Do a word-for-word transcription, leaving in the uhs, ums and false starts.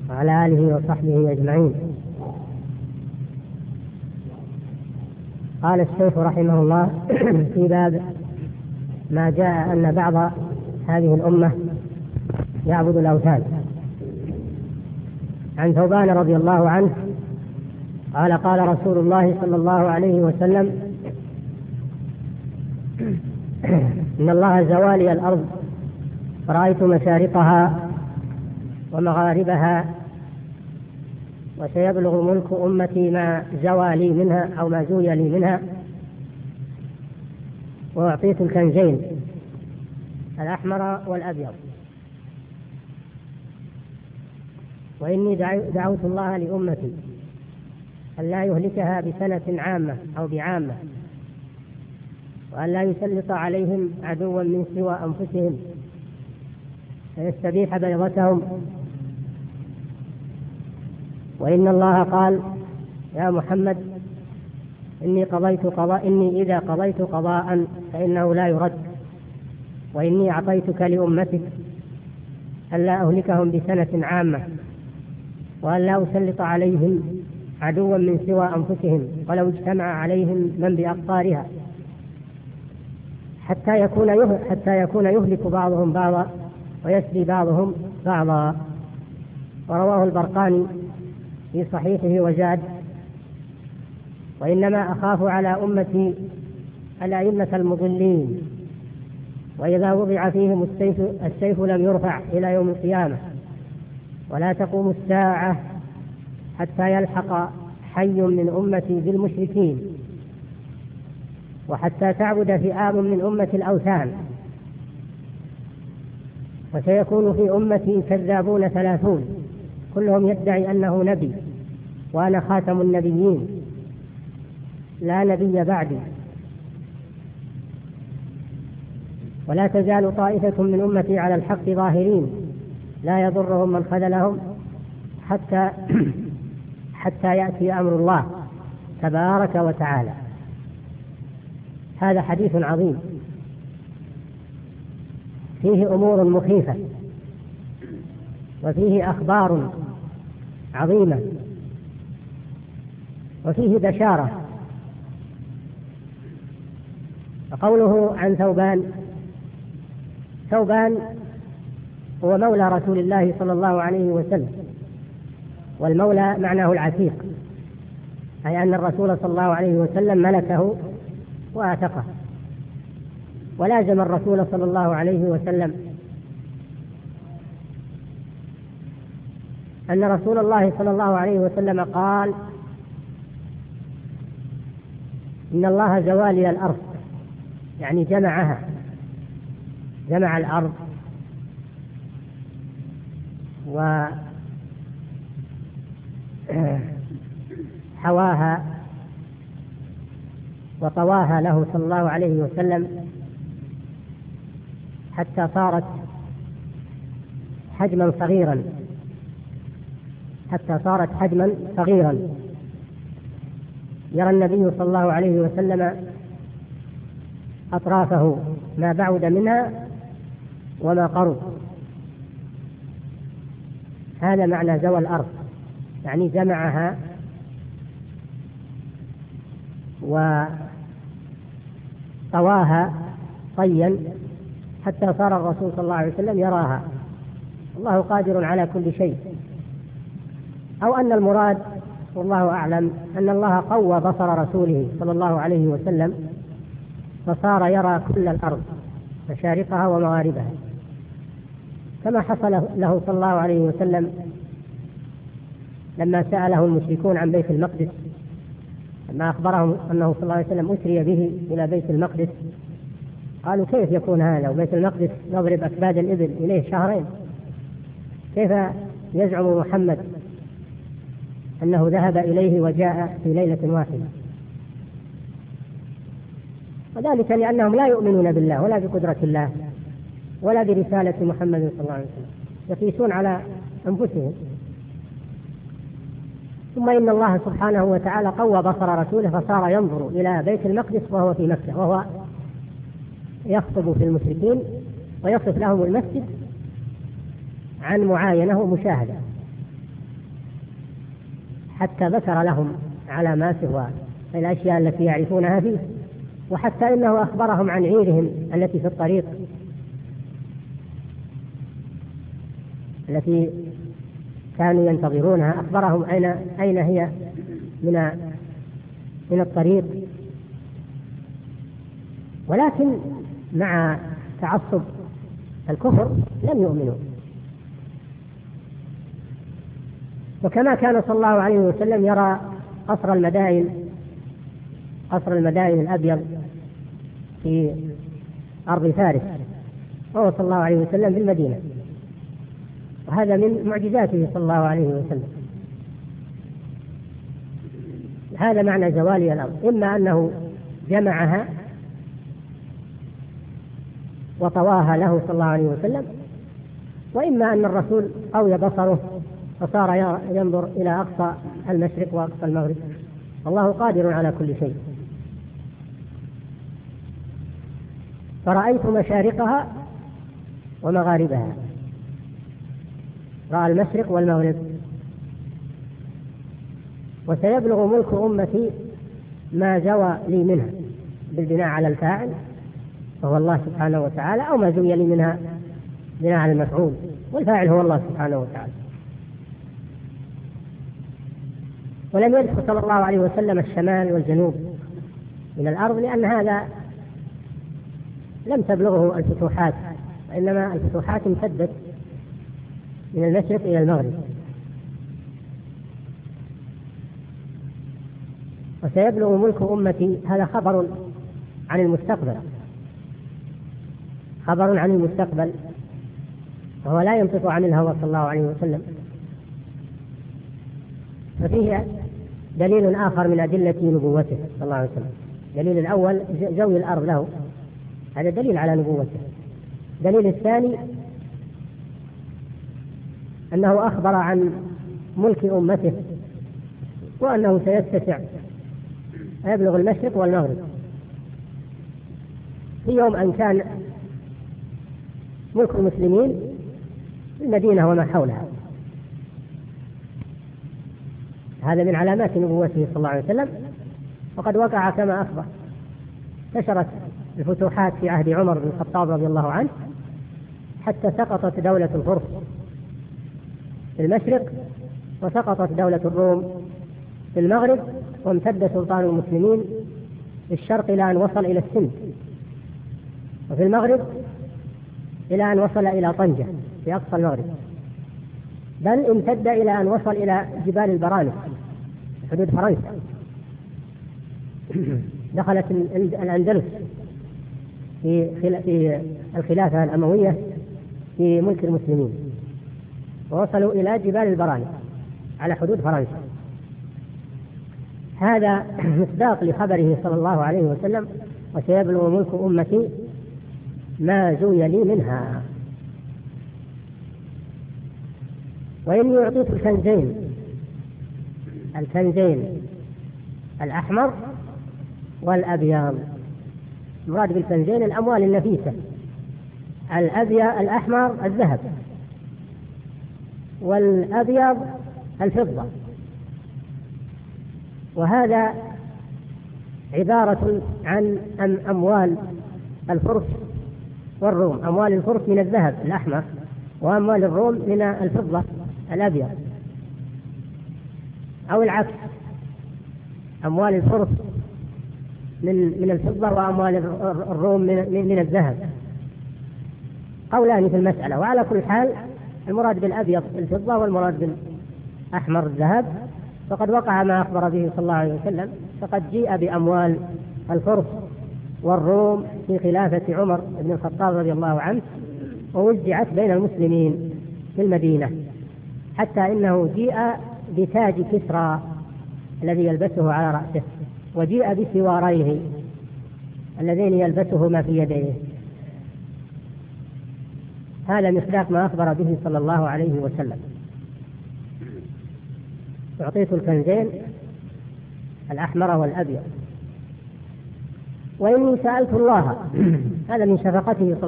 وعلى آله وصحبه أجمعين. قال الشيخ رحمه الله في باب ما جاء أن بعض هذه الأمة يعبد الأوثان. عن ثوبان رضي الله عنه قال قال رسول الله صلى الله عليه وسلم: إن الله زوالي الأرض فرأيت مشارقها ومغاربها، وسيبلغ ملك أمتي ما زوى لي منها أو ما زوي لي منها، وأعطيت الكنزين الأحمر والأبيض، وإني دعوت الله لأمتي أن لا يهلكها بسنة عامة أو بعامة، وأن لا يسلط عليهم عدوا من سوى أنفسهم فيستبيح بيضتهم. وإن الله قال: يا محمد إني قضيت قضاء إني إذا قضيت قضاء فإنه لا يرد، وإني أعطيتك لأمتك ألا أهلكهم بسنة عامة، وأن لا أسلط عليهم عدوا من سوى أنفسهم ولو اجتمع عليهم من بأقطارها، حتى يكون حتى يكون يهلك بعضهم بعضا ويسبي بعضهم بعضا. ورواه البرقاني في صحيحه وزاد: وإنما أخاف على أمتي الأئمة المضلين، وإذا وضع فيهم السيف, السيف لم يرفع إلى يوم القيامة، ولا تقوم الساعة حتى يلحق حي من أمتي بالمشركين، وحتى تعبد فئام من أمة الأوثان، وسيكون في أمتي كذابون ثلاثون كلهم يدعي أنه نبي، وأنا خاتم النبيين لا نبي بعدي، ولا تزال طائفة من أمتي على الحق ظاهرين لا يضرهم من خذلهم حتى حتى يأتي أمر الله تبارك وتعالى. هذا حديث عظيم فيه أمور مخيفة، وفيه أخبار عظيمة، وفيه بشارة. وقوله عن ثوبان: ثوبان هو مولى رسول الله صلى الله عليه وسلم، والمولى معناه العتيق، أي أن الرسول صلى الله عليه وسلم ملكه وأعتقه. ولازم الرسول صلى الله عليه وسلم أن رسول الله صلى الله عليه وسلم قال: إن الله زوالي الأرض، يعني جمعها، جمع الأرض وحواها وطواها له صلى الله عليه وسلم حتى صارت حجما صغيرا حتى صارت حجما صغيرا يرى النبي صلى الله عليه وسلم أطرافه ما بعد منها وما قرب. هذا معنى زوى الأرض، يعني جمعها وطواها طيا حتى صار الرسول صلى الله عليه وسلم يراها. الله قادر على كل شيء. أو أن المراد والله أعلم أن الله قوى بصر رسوله صلى الله عليه وسلم فصار يرى كل الأرض مشارقها ومغاربها، كما حصل له صلى الله عليه وسلم لما سأله المشركون عن بيت المقدس، لما أخبرهم أنه صلى الله عليه وسلم أسري به إلى بيت المقدس، قالوا: كيف يكون هذا وبيت المقدس نضرب أكباد الإبل إليه شهرين، كيف يزعم محمد أنه ذهب إليه وجاء في ليلة واحدة؟ وذلك لأنهم لا يؤمنون بالله ولا بقدرة الله ولا برسالة محمد صلى الله عليه وسلم، يقيسون على أنفسهم. ثم إن الله سبحانه وتعالى قوى بصر رسوله فصار ينظر إلى بيت المقدس وهو في مكة، وهو يخطب في المشركين ويصف لهم المسجد عن معاينة ومشاهدة. حتى ذكر لهم علامات والأشياء التي يعرفونها فيه، وحتى إنه أخبرهم عن عيرهم التي في الطريق التي كانوا ينتظرونها، أخبرهم أين أين هي من من الطريق. ولكن مع تعصب الكفر لم يؤمنوا. وكما كان صلى الله عليه وسلم يرى قصر المدائن قصر المدائن الأبيض في أرض فارس، وهو صلى الله عليه وسلم في المدينة، وهذا من معجزاته صلى الله عليه وسلم. هذا معنى زوال الأرض، إما أنه جمعها وطواها له صلى الله عليه وسلم، وإما أن الرسول قوي بصره فصار ينظر إلى أقصى المشرق وأقصى المغرب، والله قادر على كل شيء. فرأيت مشارقها ومغاربها، رأى المشرق والمغرب. وسيبلغ ملك أمتي ما زوى لي منها، بالبناء على الفاعل وهو الله سبحانه وتعالى، أو ما زوي لي منها بناء على المفعول، والفاعل هو الله سبحانه وتعالى. ولم يذكر صلى الله عليه وسلم الشمال والجنوب من الأرض، لأن هذا لم تبلغه الفتوحات، وإنما الفتوحات امتدت من المشرق إلى المغرب. وسيبلغ ملك أمتي، هذا خبر عن المستقبل، خبر عن المستقبل، وهو لا ينطق عن الهوى صلى الله عليه وسلم. ففيه دليل آخر من أدلة نبوته صلى الله عليه وسلم. دليل الأول زوي الأرض له، هذا دليل على نبوته. دليل الثاني أنه أخبر عن ملك أمته، وأنه سيتسع يبلغ المشرق والمغرب. في يوم أن كان ملك المسلمين في المدينة وما حولها، هذا من علامات نبوته صلى الله عليه وسلم. وقد وقع كما أخبر، انتشرت الفتوحات في عهد عمر بن الخطاب رضي الله عنه، حتى سقطت دولة الفرس في المشرق، وسقطت دولة الروم في المغرب، وامتد سلطان المسلمين في الشرق إلى أن وصل إلى السند، وفي المغرب إلى أن وصل إلى طنجة في أقصى المغرب، بل امتد إلى أن وصل إلى جبال البرانس حدود فرنسا. دخلت الأندلس في في الخلافة الأموية في ملك المسلمين، ووصلوا إلى جبال البرانس على حدود فرنسا. هذا مصداق لخبره صلى الله عليه وسلم: وسيبلغ ملك أمتي ما زوي لي منها. وإني أعطيت الكنزين الكنزين الأحمر والأبيض. المراد بالكنزين الأموال النفيسة، الأبيض الأحمر الذهب، والأبيض الفضة. وهذا عبارة عن أموال الفرس والروم. أموال الفرس من الذهب الأحمر، وأموال الروم من الفضة الأبيض، أو العكس، أموال الفرس من من الفضة وأموال الروم من من الذهب. قولان في المسألة، وعلى كل حال المراد بالأبيض الفضة والمراد بالأحمر الذهب. فقد وقع ما أخبر به صلى الله عليه وسلم، فقد جيء بأموال الفرس والروم في خلافة عمر بن الخطاب رضي الله عنه، ووزعت بين المسلمين في المدينة، حتى إنه جيء بتاج كسرى الذي يلبسه على رأسه، وجيء بسواريه اللذين يلبسهما في يديه. هذا مصداق ما أخبر به صلى الله عليه وسلم: أعطيت الكنزين الأحمر والأبيض. وإني سألت الله، هذا من شفقته صلى